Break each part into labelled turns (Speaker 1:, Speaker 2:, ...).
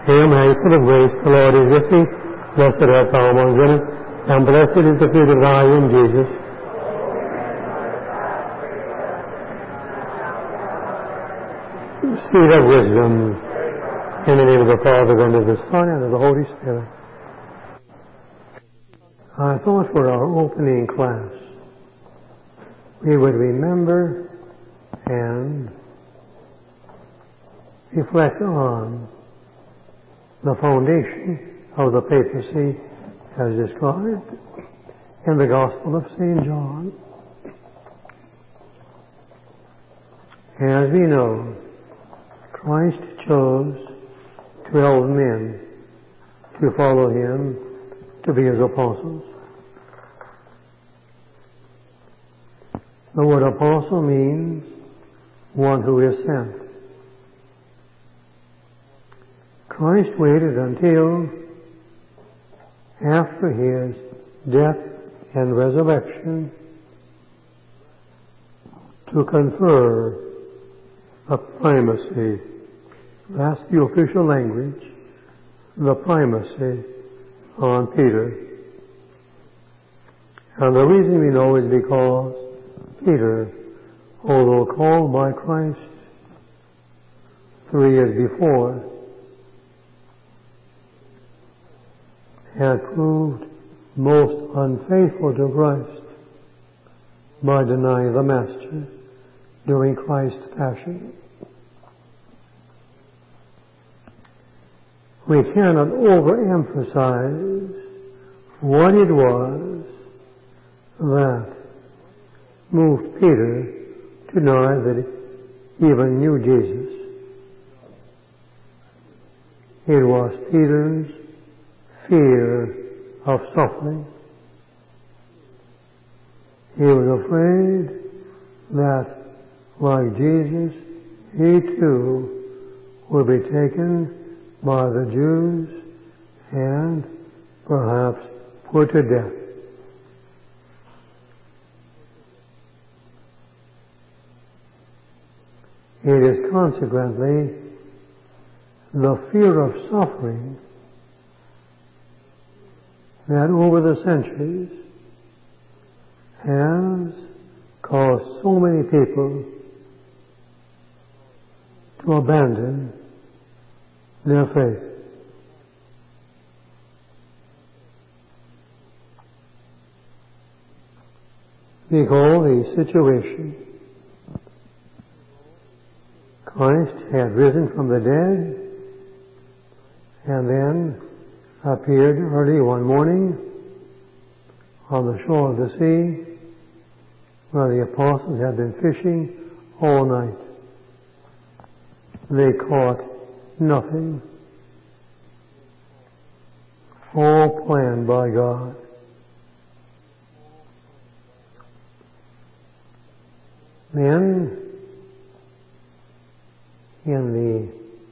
Speaker 1: Hail Mary, full of grace, the Lord is with thee. Blessed art thou among women, and blessed is the fruit of thy womb, Jesus. Seed of wisdom, in the name of the Father, and of the Son, and of the Holy Spirit. I thought for our opening class, we would remember and reflect on the foundation of the papacy as described in the Gospel of St. John. As we know, Christ chose 12 men to follow him to be his apostles. The word apostle means one who is sent. Christ waited until after his death and resurrection to confer the primacy, that's the official language, the primacy on Peter. And the reason we know is because Peter, although called by Christ 3 years before, had proved most unfaithful to Christ by denying the Master during Christ's passion. We cannot overemphasize what it was that moved Peter to deny that he even knew Jesus. It was Peter's fear of suffering. He was afraid that, like Jesus, he too would be taken by the Jews and perhaps put to death. It is consequently the fear of suffering that over the centuries has caused so many people to abandon their faith. Behold the situation. Christ had risen from the dead and then appeared early one morning on the shore of the sea where the apostles had been fishing all night. They caught nothing. All planned by God. Then, in the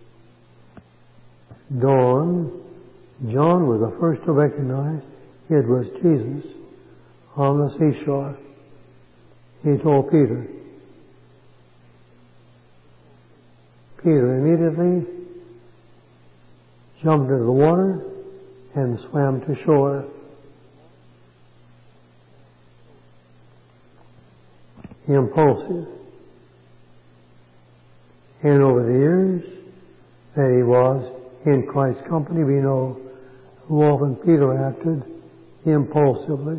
Speaker 1: dawn, John was the first to recognize it was Jesus on the seashore. He told Peter. Peter immediately jumped into the water and swam to shore. Impulsive. And over the years that he was in Christ's company, we know how often Peter acted impulsively.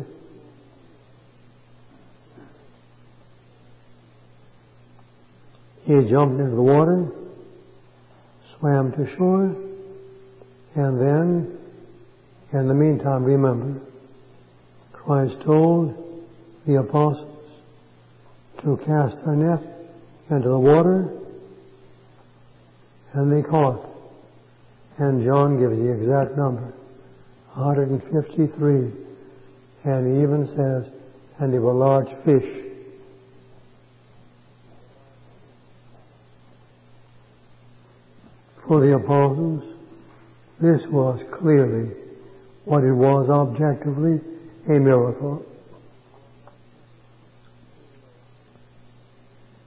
Speaker 1: He jumped into the water, swam to shore, and then, in the meantime, remember, Christ told the apostles to cast their net into the water, and they caught. And John gives the exact number, 153. And he even says, and they were large fish. For the apostles, this was clearly what it was objectively, a miracle.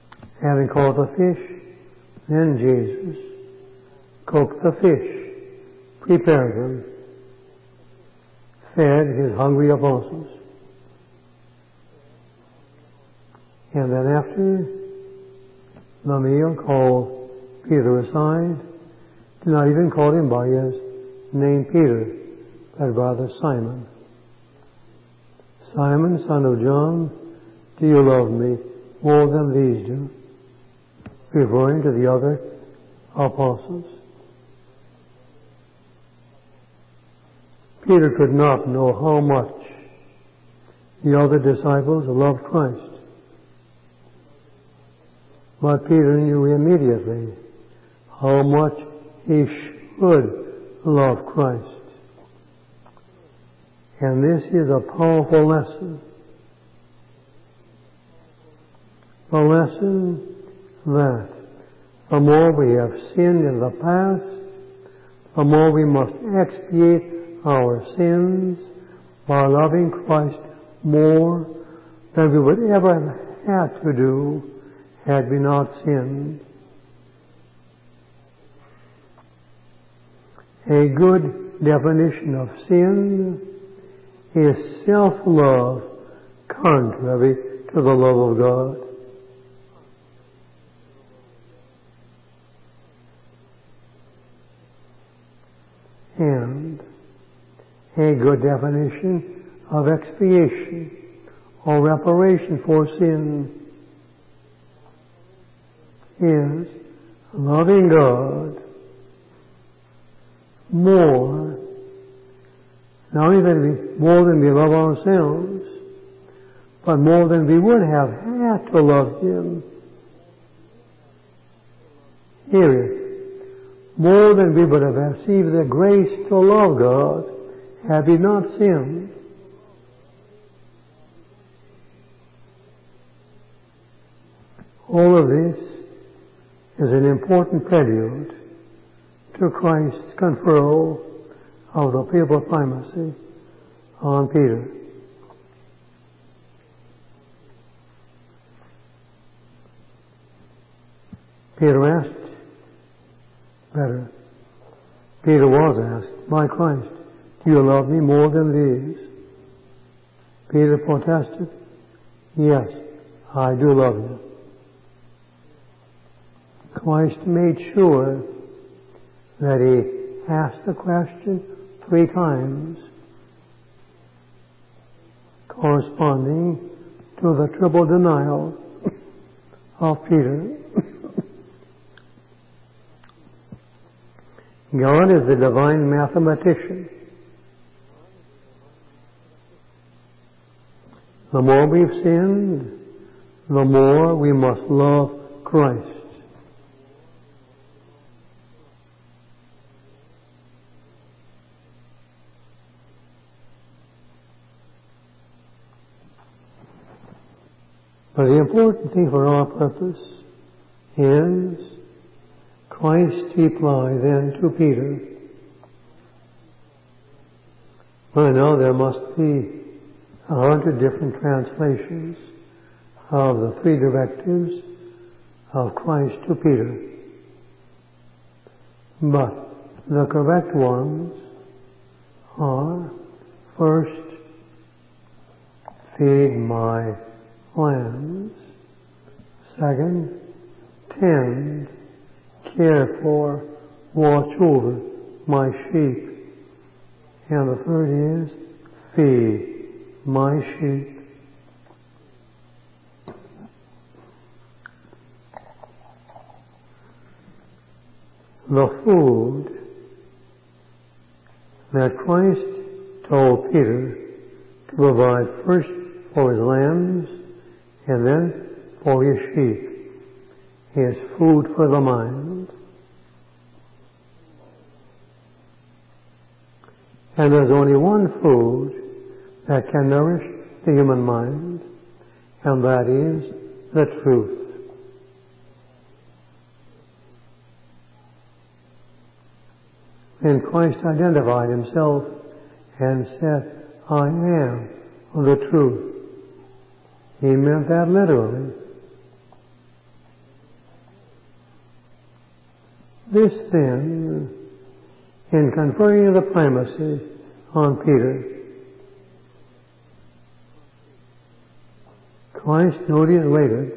Speaker 1: Having caught the fish, then Jesus cooked the fish prepared them, fed his hungry apostles. And then after the meal, called Peter aside, did not even call him by his name Peter, but rather Simon. Simon, son of John, do you love me more than these do? Referring to the other apostles. Peter could not know how much the other disciples loved Christ. But Peter knew immediately how much he should love Christ. And this is a powerful lesson. The lesson that the more we have sinned in the past, the more we must expiate our sins by loving Christ more than we would ever have to do had we not sinned. A good definition of sin is self-love contrary to the love of God. And a good definition of expiation or reparation for sin is loving God more, not only more than we love ourselves, but more than we would have had to love Him. Hear it. More than we would have received the grace to love God had we not sinned. All of this is an important prelude to Christ's conferral of the papal primacy on Peter. Peter was asked by Christ, do you love me more than these? Peter protested, yes, I do love you. Christ made sure that he asked the question 3 times, corresponding to the triple denial of Peter. God is the divine mathematician. The more we've sinned, the more we must love Christ. But the important thing for our purpose is Christ's reply then to Peter. I know there must be 100 different translations of the 3 directives of Christ to Peter. But the correct ones are, first, feed my lambs. Second, tend, care for, watch over my sheep. And the third is, feed my sheep. The food that Christ told Peter to provide first for his lambs and then for his sheep is food for the mind. And there's only one food that can nourish the human mind, and that is the truth. When Christ identified himself and said, I am the truth, he meant that literally. This then in conferring the primacy on Peter. Christ, noted later,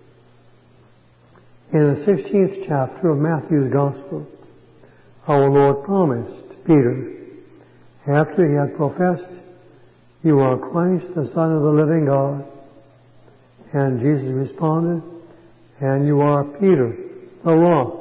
Speaker 1: in the 16th chapter of Matthew's Gospel, our Lord promised Peter, after he had professed, "You are Christ, the Son of the living God," and Jesus responded, "And you are Peter, the rock,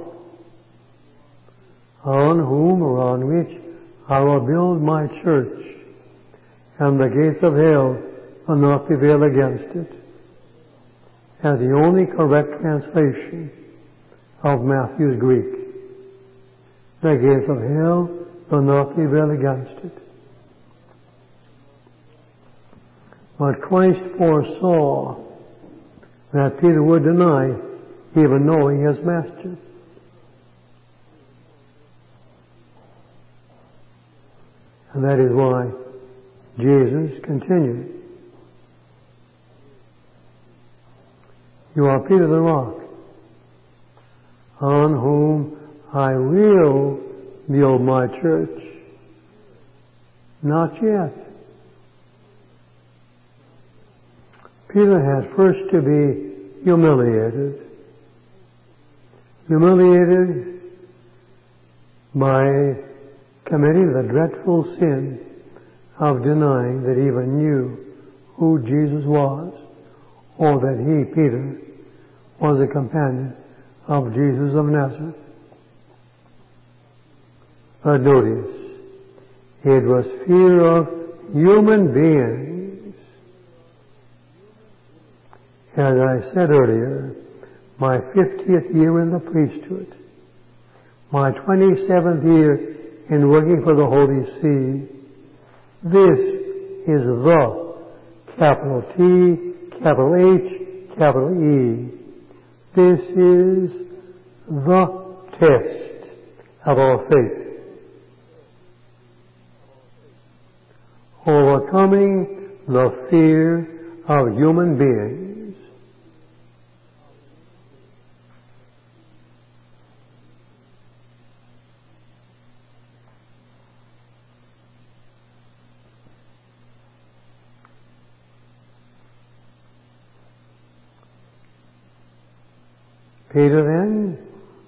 Speaker 1: on whom or on which I will build my church, and the gates of hell will not prevail against it," as the only correct translation of Matthew's Greek. The gates of hell will not prevail against it. But Christ foresaw that Peter would deny even knowing his Master. And that is why Jesus continued, "You are Peter the rock, on whom I will build my church." Not yet. Peter has first to be humiliated. Humiliated by committing the dreadful sin of denying that he even knew who Jesus was, or that he, Peter, was a companion of Jesus of Nazareth. But notice, it was fear of human beings. As I said earlier, my 50th year in the priesthood, my 27th year in working for the Holy See, this is the capital T, capital H, capital E. This is the test of our faith. Overcoming the fear of human beings. Peter then,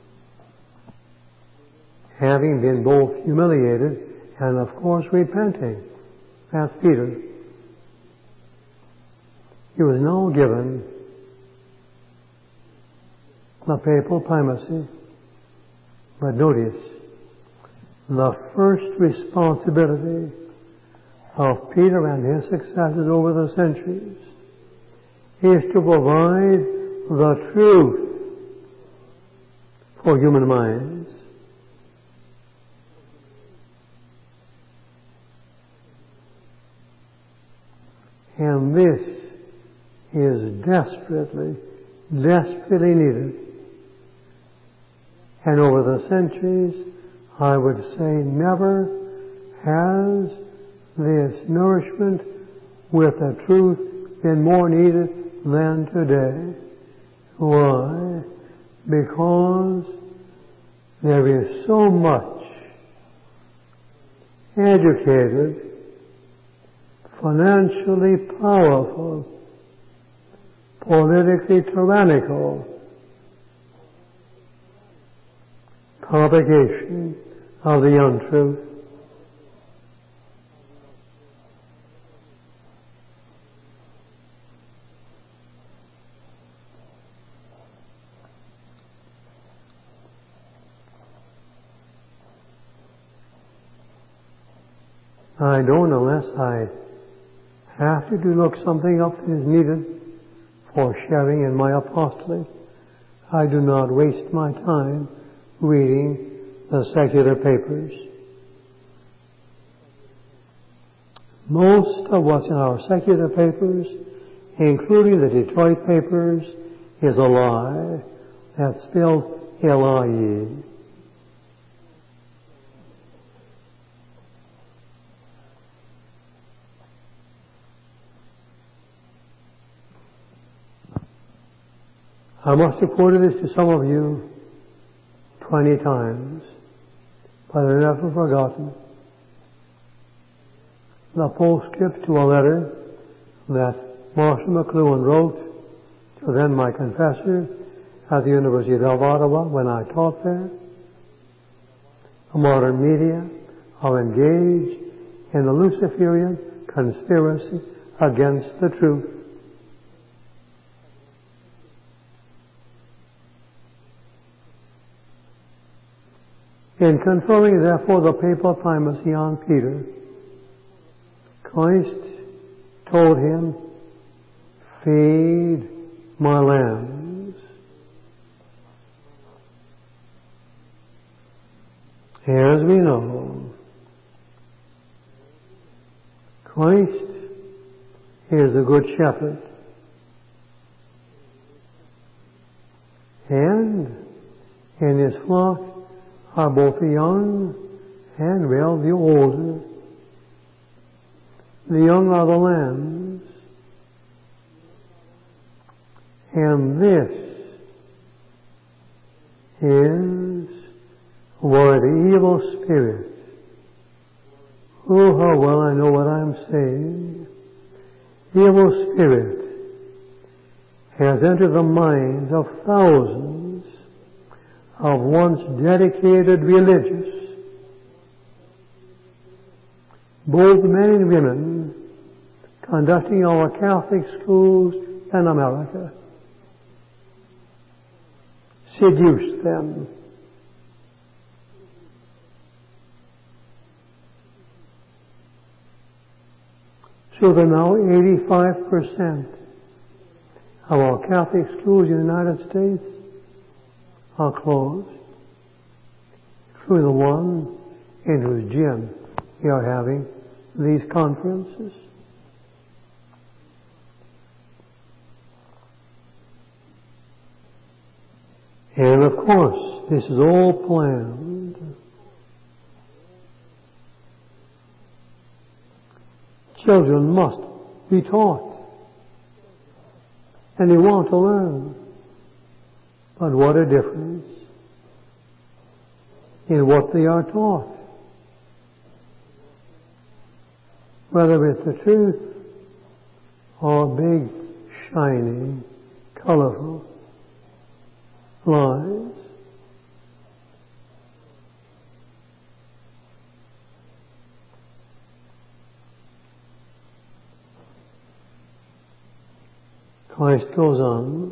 Speaker 1: having been both humiliated and of course repenting, that's Peter, he was now given the papal primacy. But notice, the first responsibility of Peter and his successors over the centuries is to provide the truth for human minds. And this is desperately, desperately needed. And over the centuries, I would say never has this nourishment with the truth been more needed than today. Why? Because there is so much educated, financially powerful, politically tyrannical propagation of the untruth. I don't unless I have to look something up that is needed for sharing in my apostolate. I do not waste my time reading the secular papers. Most of what's in our secular papers, including the Detroit papers, is a lie. That's spelled L-I-E. I must have quoted this to some of you 20 times. but are never forgotten. The postscript to a letter that Marshall McLuhan wrote to then my confessor at the University of Ottawa when I taught there. The modern media are engaged in the Luciferian conspiracy against the truth. In conferring therefore the papal primacy on Peter, Christ told him, "Feed my lambs." As we know, Christ is the Good Shepherd, and in his flock are both the young and, well, the older. The young are the lambs, and this is where the evil spirit, oh, how well I know what I'm saying, the evil spirit has entered the minds of thousands of once dedicated religious, both men and women, conducting our Catholic schools in America. Seduced them. So that now 85% of our Catholic schools in the United States are closed, through the one in whose gym we are having these conferences. And of course, this is all planned. Children must be taught, and they want to learn. But what a difference in what they are taught. Whether it's the truth or big, shiny, colorful lies. Christ goes on.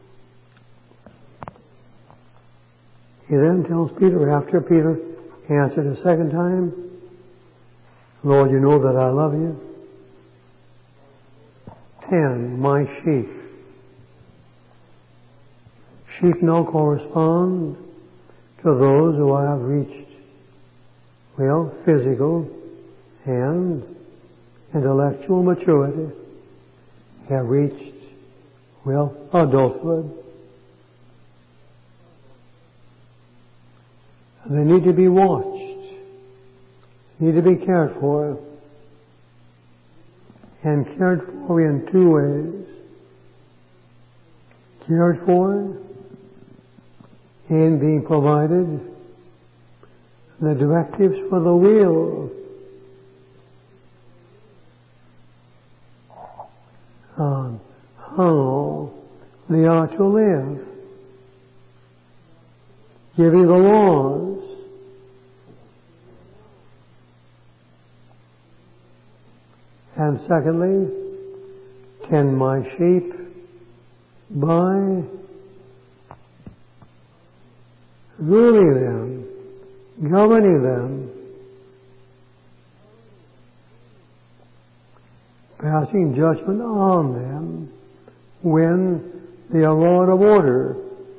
Speaker 1: He then tells Peter, after Peter answered a second time, "Lord, you know that I love you. Tend my sheep." Sheep now correspond to those who have reached, well, physical and intellectual maturity, have reached, well, adulthood. They need to be watched, need to be cared for, and cared for in two ways. Cared for in being provided the directives for the will on how they are to live, giving the laws, and secondly, tend my sheep by ruling them, governing them, passing judgment on them when they are out of order.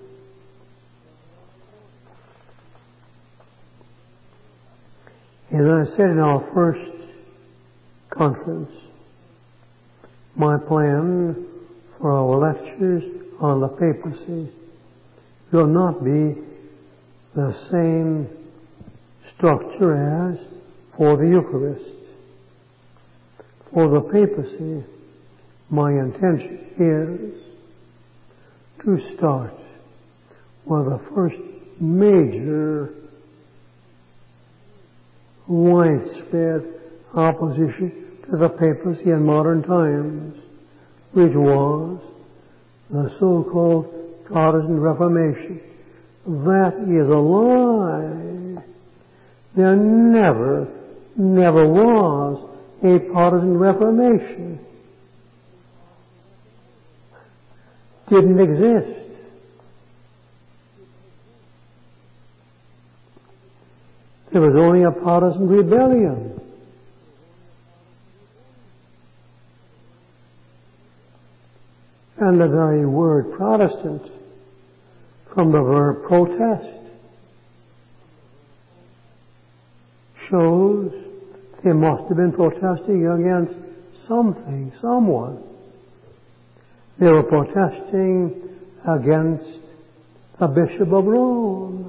Speaker 1: As I said in our first conference, my plan for our lectures on the papacy will not be the same structure as for the Eucharist. For the papacy, my intention is to start with the first major widespread opposition to the papacy in modern times, which was the so-called Protestant Reformation. That is a lie. There never was a Protestant Reformation. Didn't exist. There was only a Protestant rebellion. And the very word Protestant, from the verb protest, shows they must have been protesting against something, someone. They were protesting against the Bishop of Rome.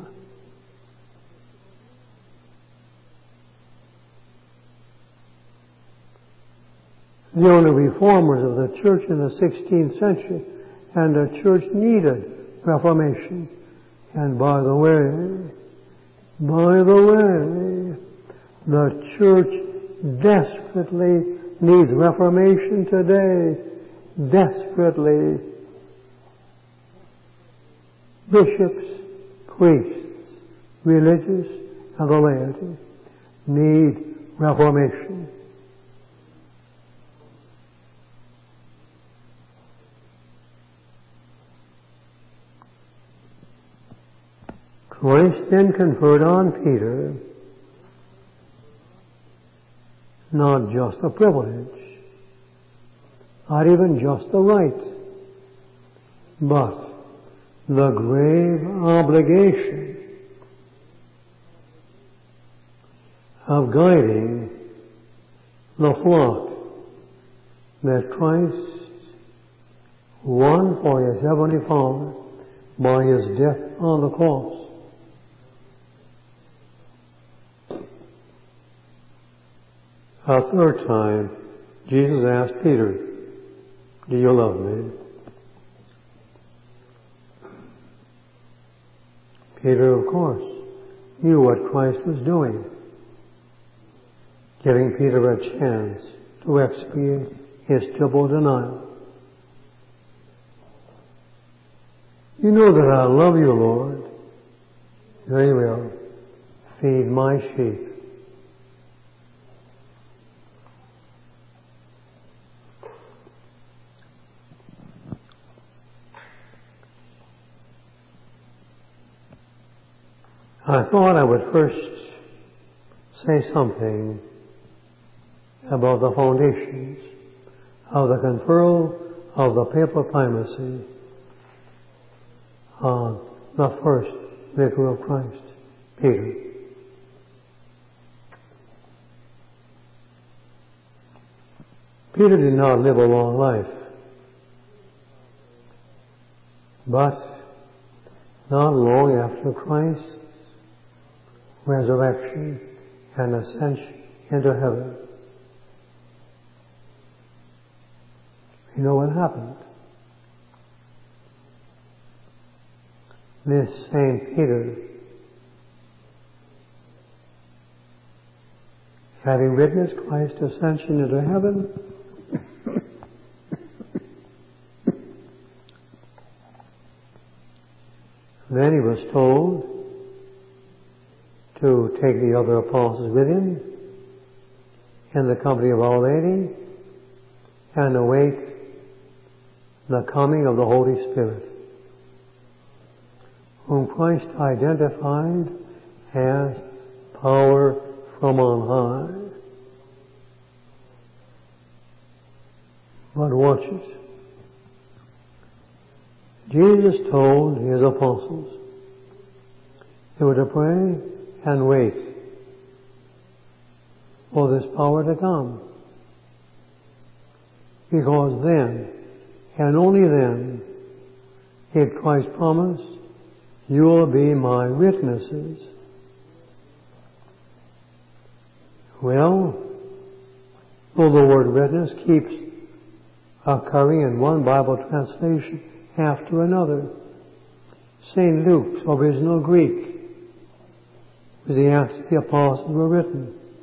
Speaker 1: The only reformers of the church in the 16th century, and the church needed reformation. And by the way, the church desperately needs reformation today. Desperately. Bishops, priests, religious, and the laity need reformation. Christ then conferred on Peter not just a privilege, not even just a right, but the grave obligation of guiding the flock that Christ won for His Heavenly Father by His death on the cross. A third time, Jesus asked Peter, "Do you love me?" Peter, of course, knew what Christ was doing, giving Peter a chance to expiate his triple denial. "You know that I love you, Lord." "Very well. Feed my sheep." I thought I would first say something about the foundations of the conferral of the papal primacy on the first Vicar of Christ, Peter. Peter did not live a long life, but not long after Christ's resurrection and ascension into heaven, you know what happened? This Saint Peter, having witnessed Christ's ascension into heaven, then he was told to take the other apostles with him in the company of Our Lady and await the coming of the Holy Spirit, whom Christ identified as power from on high. But watch it. Jesus told his apostles they were to pray and wait for this power to come. Because then, and only then, did Christ promise, "You will be my witnesses." Well, though the word witness keeps occurring in one Bible translation after another, St. Luke's original Greek, where the Acts of the Apostles were written,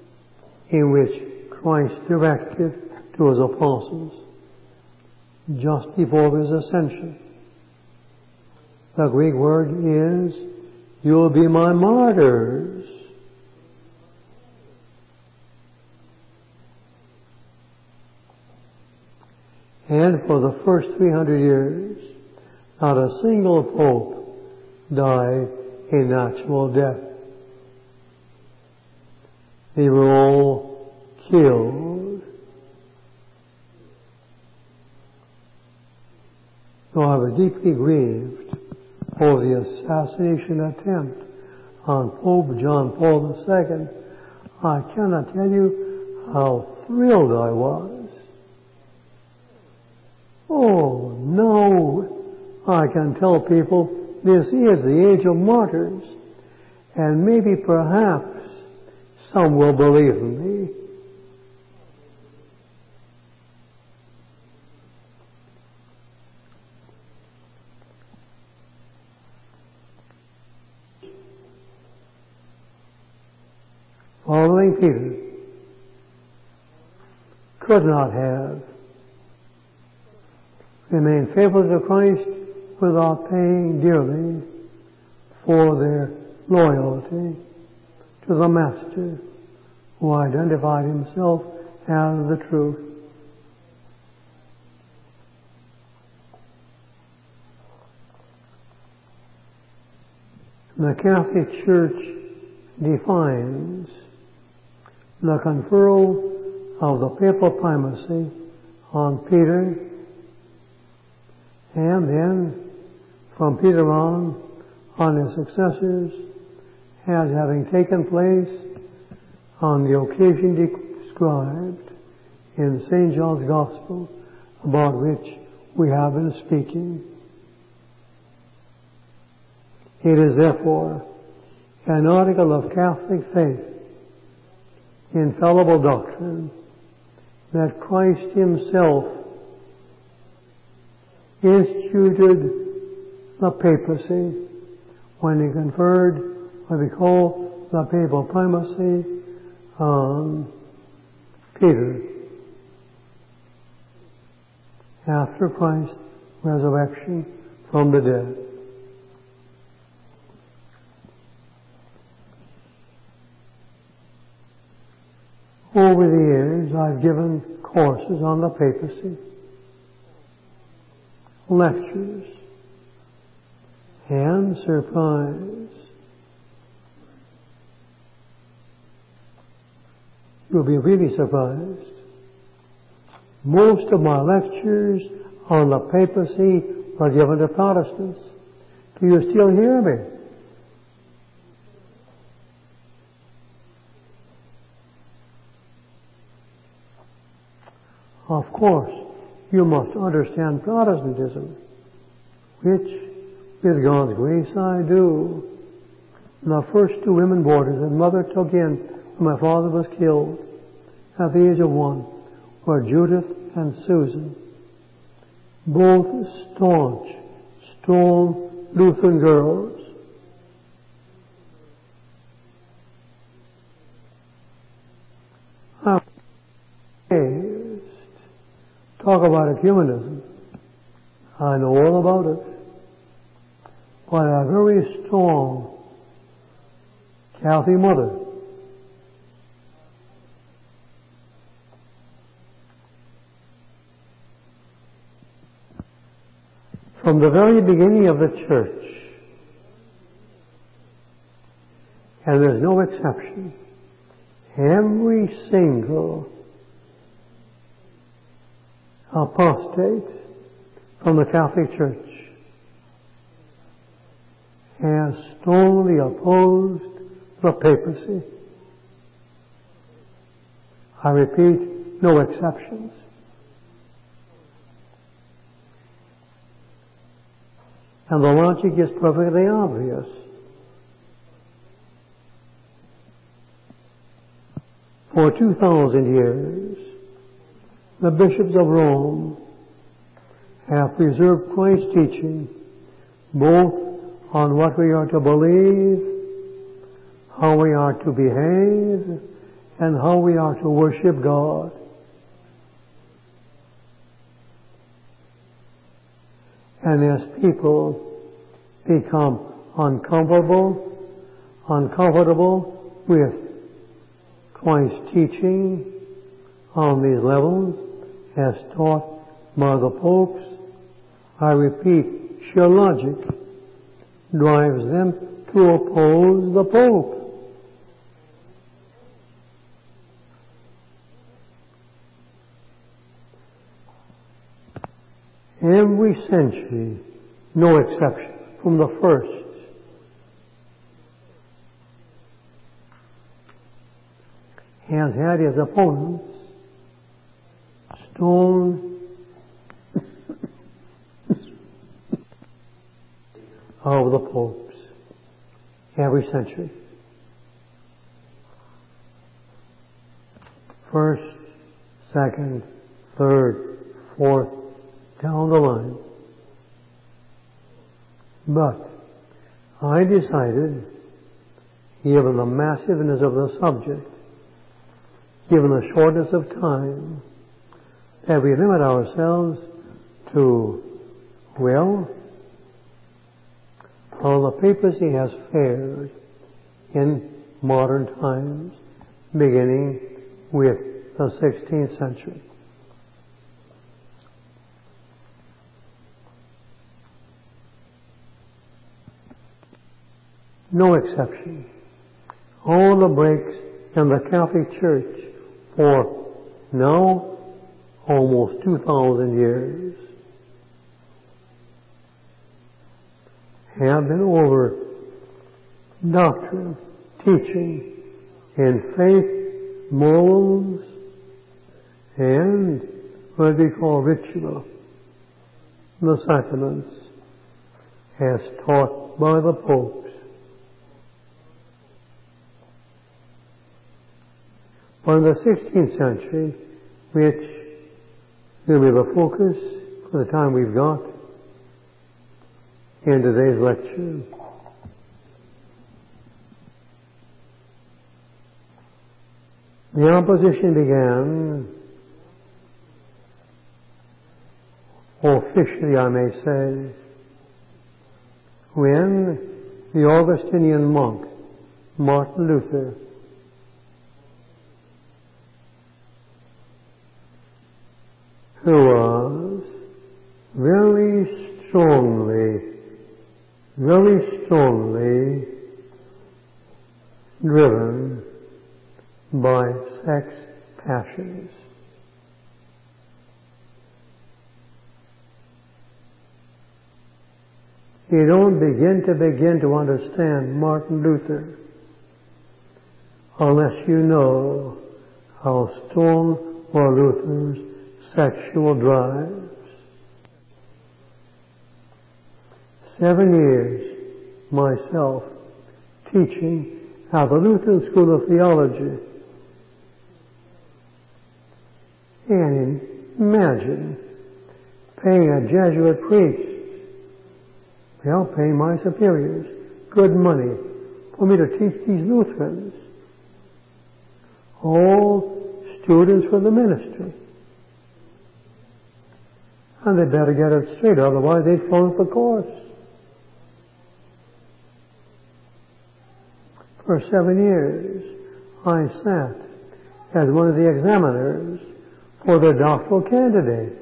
Speaker 1: in which Christ directed to his apostles just before his ascension. The Greek word is, "You'll be my martyrs." And for the first 300 years, not a single pope died a natural death. They were all killed. So I was deeply grieved over the assassination attempt on Pope John Paul II. I cannot tell you how thrilled I was. Oh, now I can tell people this is the age of martyrs, and maybe perhaps some will believe in me. Following Peter could not have remained faithful to Christ without paying dearly for their loyalty to the Master who identified himself as the truth. The Catholic Church defines the conferral of the papal primacy on Peter, and then from Peter on his successors, as having taken place on the occasion described in St. John's Gospel, about which we have been speaking. It is therefore an article of Catholic faith, infallible doctrine, that Christ himself instituted the papacy when he conferred what we call the papal primacy on Peter after Christ's resurrection from the dead. Over the years, I've given courses on the papacy, lectures, and surprise, you'll be really surprised. Most of my lectures on the papacy were given to Protestants. Do you still hear me? Of course, you must understand Protestantism, which, with God's grace, I do. The first two women boarders that Mother took in when my father was killed at the age of 1 were Judith and Susan, both staunch, strong Lutheran girls. Talk about ecumenism. I know all about it. But a very strong Catholic mother. From the very beginning of the church, and there's no exception, every single apostate from the Catholic Church has strongly opposed the papacy. I repeat, no exceptions. And the logic is perfectly obvious. For 2,000 years, the bishops of Rome have preserved Christ's teaching both on what we are to believe, how we are to behave, and how we are to worship God. And as people become uncomfortable with Christ's teaching on these levels as taught by the popes, I repeat, sheer logic drives them to oppose the Pope. Every century, no exception, from the first, has had his opponents stoned of the popes. Every century. First, second, third, fourth, down the line. But I decided, given the massiveness of the subject, given the shortness of time, that we limit ourselves to, well, how the papacy has fared in modern times, beginning with the 16th century. No exception. All the breaks in the Catholic Church for now almost 2,000 years have been over doctrine, teaching, in faith, morals, and what we call ritual, the sacraments, as taught by the popes. But in the 16th century, which will be the focus for the time we've got in today's lecture, the opposition began, officially I may say, when the Augustinian monk, Martin Luther, who was very strongly driven by sex passions. You don't begin to understand Martin Luther unless you know how strong were Luther's sexual drives. 7 years myself teaching at the Lutheran School of Theology. And imagine paying a Jesuit priest, paying my superiors good money for me to teach these Lutherans, all students for the ministry. And they better get it straight, otherwise they flunk the course. For 7 years, I sat as one of the examiners for the doctoral candidates.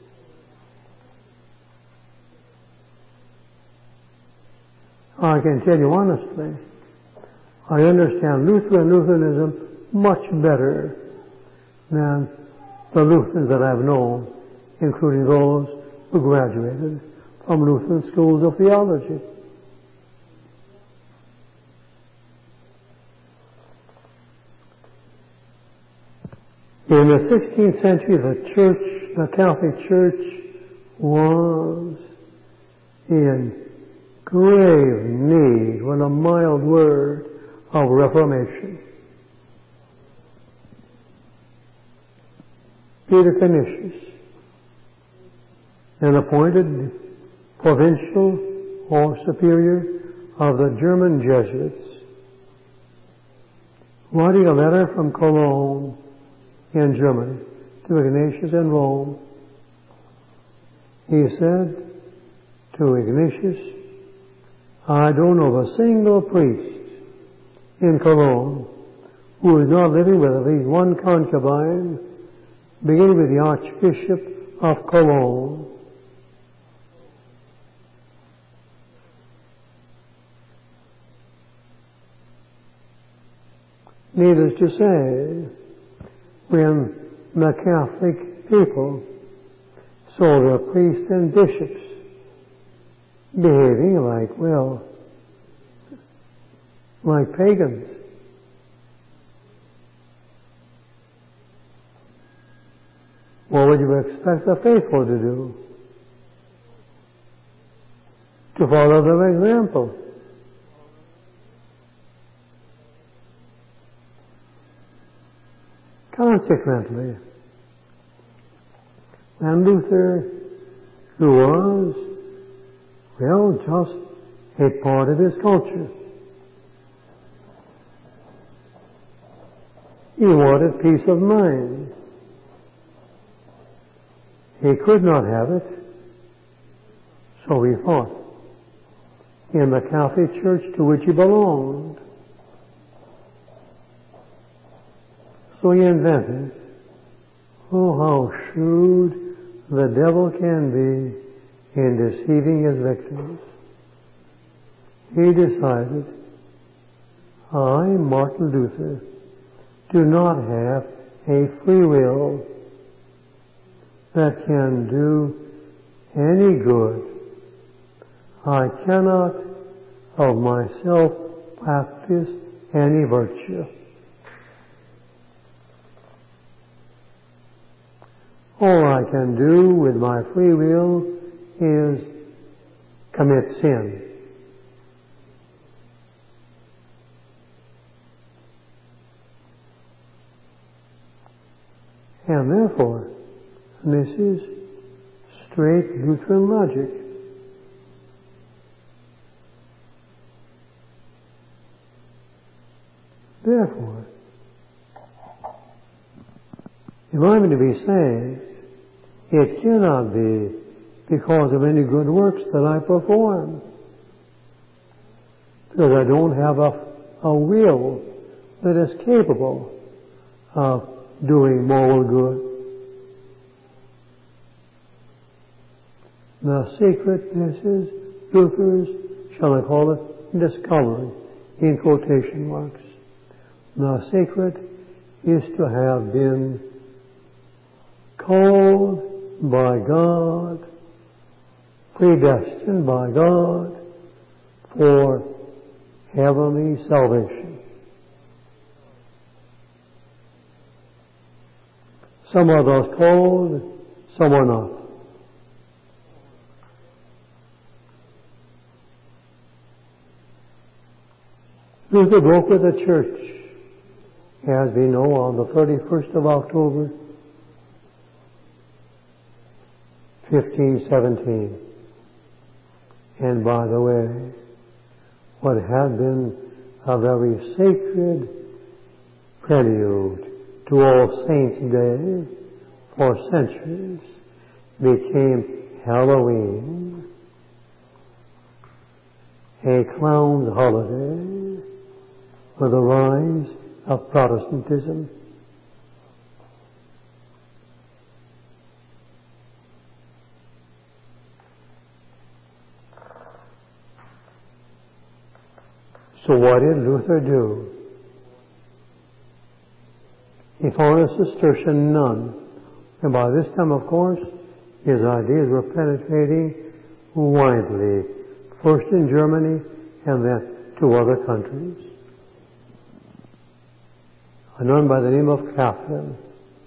Speaker 1: I can tell you honestly, I understand Lutheranism much better than the Lutherans that I've known, including those who graduated from Lutheran schools of theology. In the 16th century, the Catholic Church was in grave need, with a mild word, of reformation. Peter Canisius, an appointed provincial or superior of the German Jesuits, writing a letter from Cologne in Germany to Ignatius in Rome, he said to Ignatius, I don't know of a single priest in Cologne who is not living with at least one concubine, beginning with the Archbishop of Cologne. Needless to say, when the Catholic people saw their priests and bishops behaving like pagans, what would you expect the faithful to do? To follow their example. Consequently, and Luther, who was, just a part of his culture, he wanted peace of mind. He could not have it, so he fought in the Catholic Church to which he belonged. So he invented, how shrewd the devil can be in deceiving his victims. He decided, I, Martin Luther, do not have a free will that can do any good. I cannot of myself practice any virtue. All I can do with my free will is commit sin. And therefore, this is straight Lutheran logic. Therefore, if I'm to be saved, it cannot be because of any good works that I perform. Because I don't have a will that is capable of doing moral good. The secret, this is Luther's, shall I call it, discovery, in quotation marks. The secret is to have been called by God, predestined by God for heavenly salvation. Some are thus called, some are not. Luther broke with the church, as we know, on the 31st of October, 1517. And by the way, what had been a very sacred prelude to All Saints' Day for centuries became Halloween, a clown's holiday with the rise of Protestantism. So what did Luther do? He found a Cistercian nun, and by this time, of course, his ideas were penetrating widely, first in Germany and then to other countries. A nun by the name of Catherine.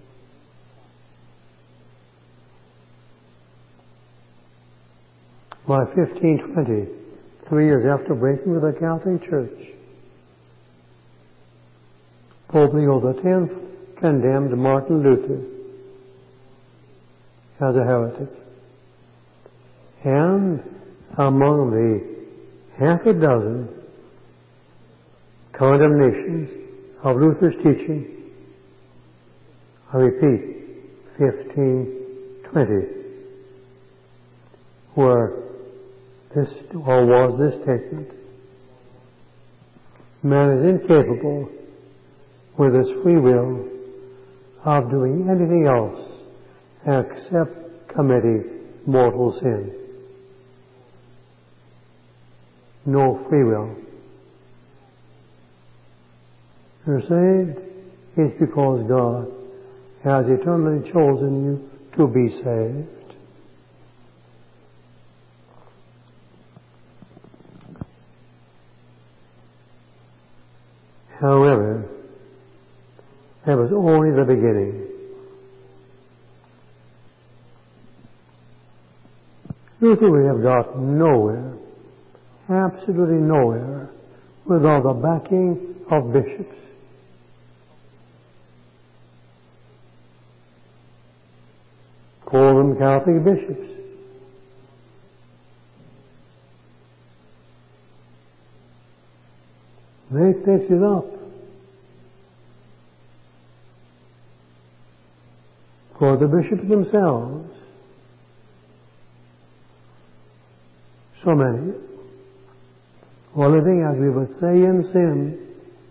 Speaker 1: By 1520, 3 years after breaking with the Catholic Church, Pope Leo X condemned Martin Luther as a heretic. And among the half a dozen condemnations of Luther's teaching, I repeat, 1520, where this, or was this statement, man is incapable with his free will of doing anything else except committing mortal sin. No free will. You're saved, it's because God has eternally chosen you to be saved. However, that was only the beginning. Luther would have got nowhere, absolutely nowhere, without the backing of bishops. Call them Catholic bishops. They picked it up. For the bishops themselves, so many were living, as we would say, in sin.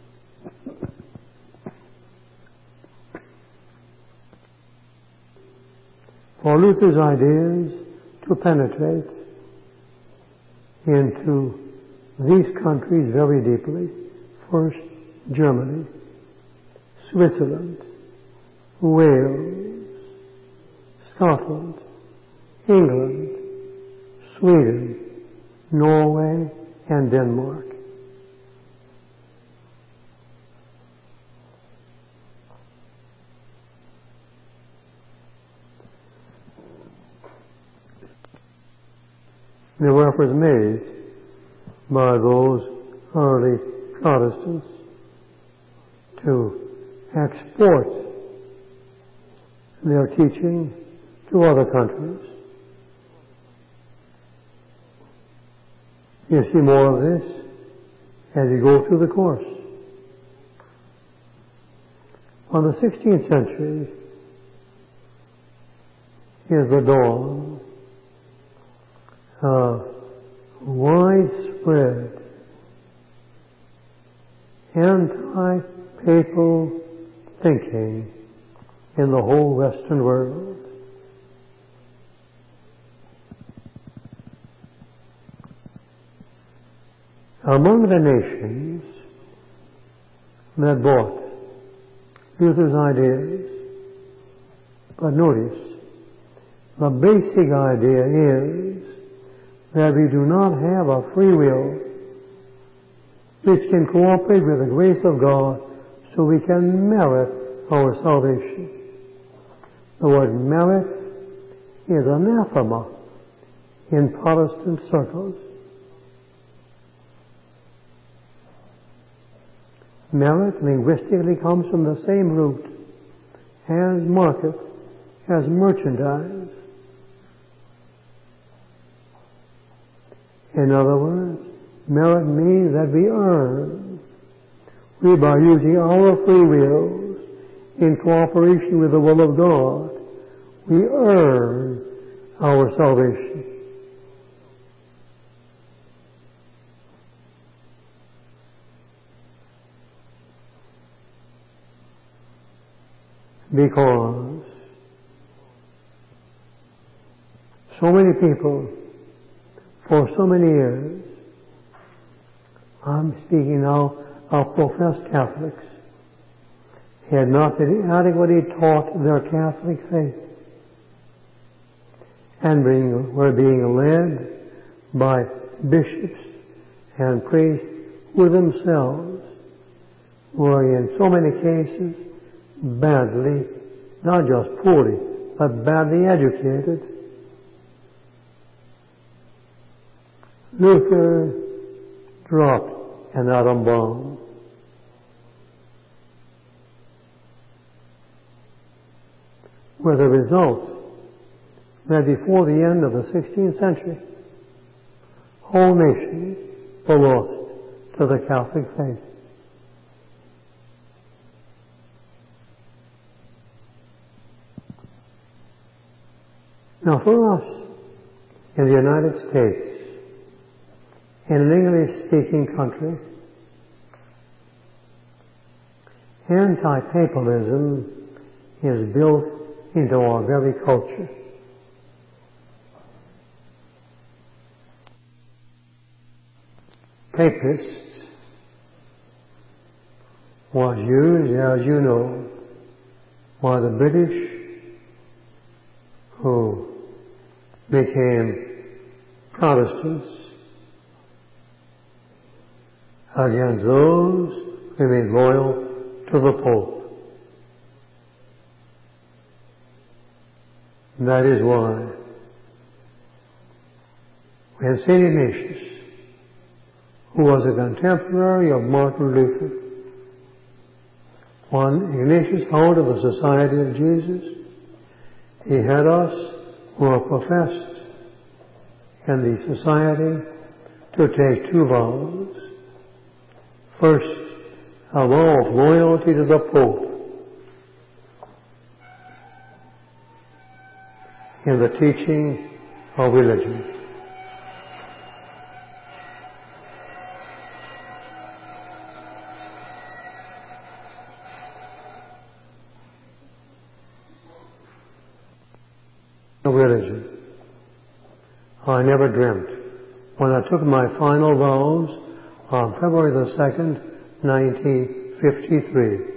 Speaker 1: For Luther's ideas to penetrate into these countries very deeply, first Germany, Switzerland, Wales, Scotland, England, Sweden, Norway, and Denmark. The reference made by those early Protestants to export their teaching to other countries. You see more of this as you go through the course. On the 16th century is the dawn of widespread anti-papal thinking in the whole Western world. Among the nations that bought Luther's ideas, but notice, the basic idea is that we do not have a free will which can cooperate with the grace of God so we can merit our salvation. The word merit is anathema in Protestant circles. Merit linguistically comes from the same root as market, as merchandise. In other words, merit means that we earn. We, by using our free wills in cooperation with the will of God, we earn our salvation. Because so many people, for so many years, I'm speaking now of professed Catholics, had not been adequately taught their Catholic faith and were being led by bishops and priests who themselves were in so many cases badly, not just poorly, but badly educated. Luther dropped an atom bomb. With the result that before the end of the 16th century, whole nations were lost to the Catholic faith. Now for us, in the United States, in an English-speaking country, anti-papalism is built into our very culture. Papists was used, as you know, by the British who became Protestants against those who remained loyal to the Pope. And that is why when St. Ignatius, who was a contemporary of Martin Luther, when Ignatius founded the Society of Jesus, he had us who are professed in the society to take two vows. First, a vow of loyalty to the Pope in the teaching of religion. Religion. I never dreamt, when I took my final vows on February the 2nd, 1953,